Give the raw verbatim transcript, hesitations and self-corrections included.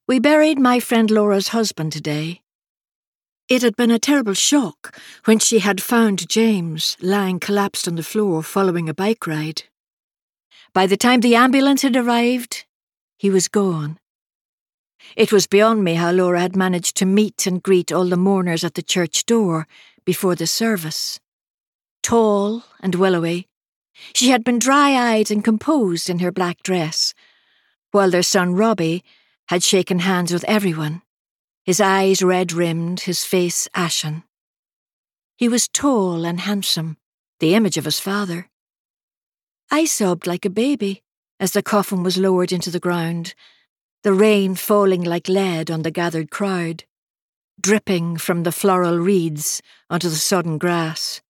We buried my friend Laura's husband today. It had been a terrible shock when she had found James lying collapsed on the floor following a bike ride. By the time the ambulance had arrived, he was gone. It was beyond me how Laura had managed to meet and greet all the mourners at the church door before the service. Tall and willowy, she had been dry-eyed and composed in her black dress, while their son Robbie had shaken hands with everyone, his eyes red-rimmed, his face ashen. He was tall and handsome, the image of his father. I sobbed like a baby as the coffin was lowered into the ground, the rain falling like lead on the gathered crowd, dripping from the floral reeds onto the sodden grass.